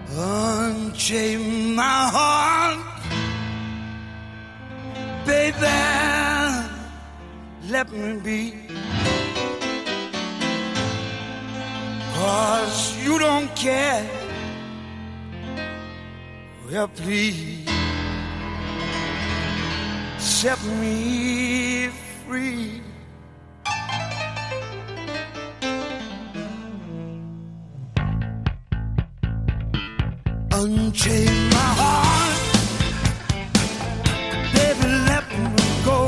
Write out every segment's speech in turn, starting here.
Unchain my heart, baby, let me be. 'Cause you don't care. Well, please set me free. Unchain my heart, baby, let me go.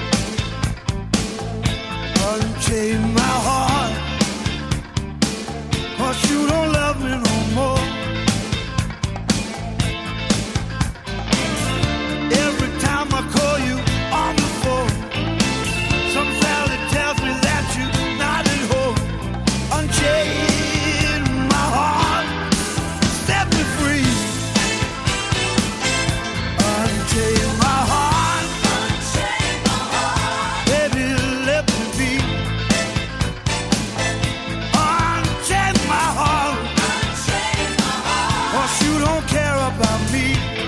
Unchain my heart, 'cause you don't love me no more. Every time I call you on the phone, some valley tells me that you're not at home. Unchain my heart, set me free. Unchain my heart, baby, let me be. Unchain my heart, 'cause you don't care about me.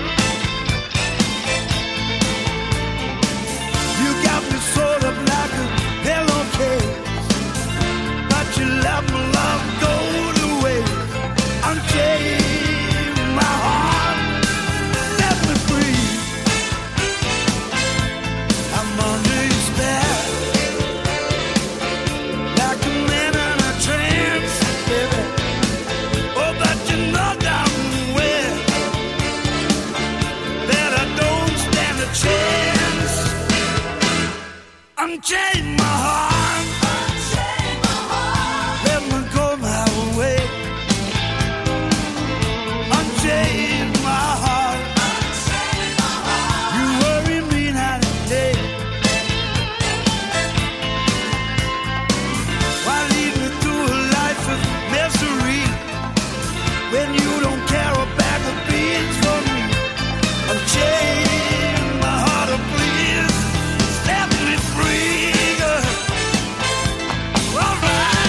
You got me sort of like a pillowcase, but you let my love go to waste. Unchain my heart, set me free. I'm under your spell, like a man in a trance, baby. Oh, but you know damn well that I don't stand a chance. Unchain my heart, let me go my way. Unchain my heart, you worry me night and day. Why lead me through a life of misery when you don't care a bag of beans for me? Unchain my heart, oh, please set me free. All right.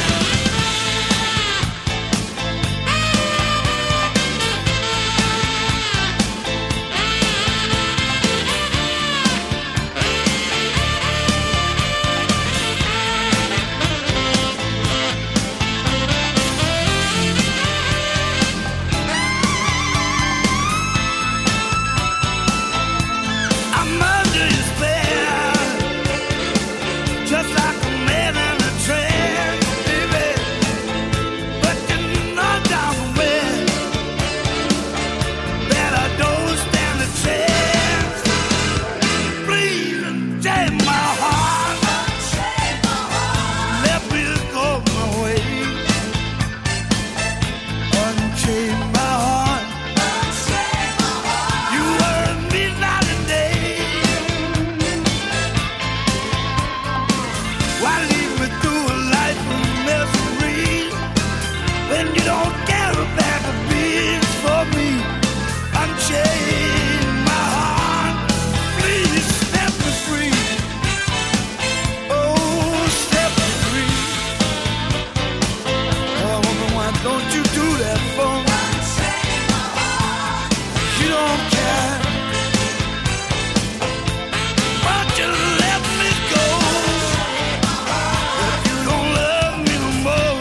I'm under your spell, just like a man in a trance, baby. But you know damn well that I don't stand a chance. Please unchain my heart, let me go my way. Unchain my heart, you worry me night and day. Why lead me through a life of misery when you don't care a bag of beans for me? Unchain my heart, please set me free. Oh, set me free. Oh, woman, why don't you do that for me? You don't care, but you let me go. If you don't love me no more,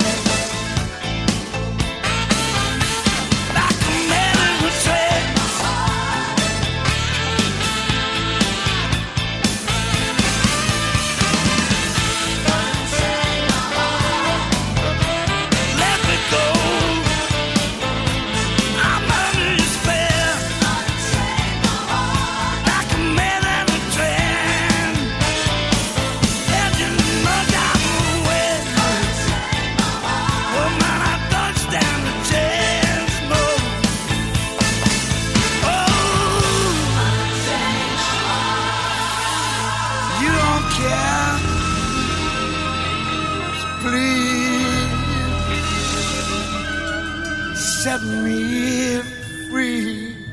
like a man in a trance. Let me go. I'm under your spell, like a man in a trance. And you know damn well, oh man, I don't stand a chance, no. Oh, you don't care, so please set me free.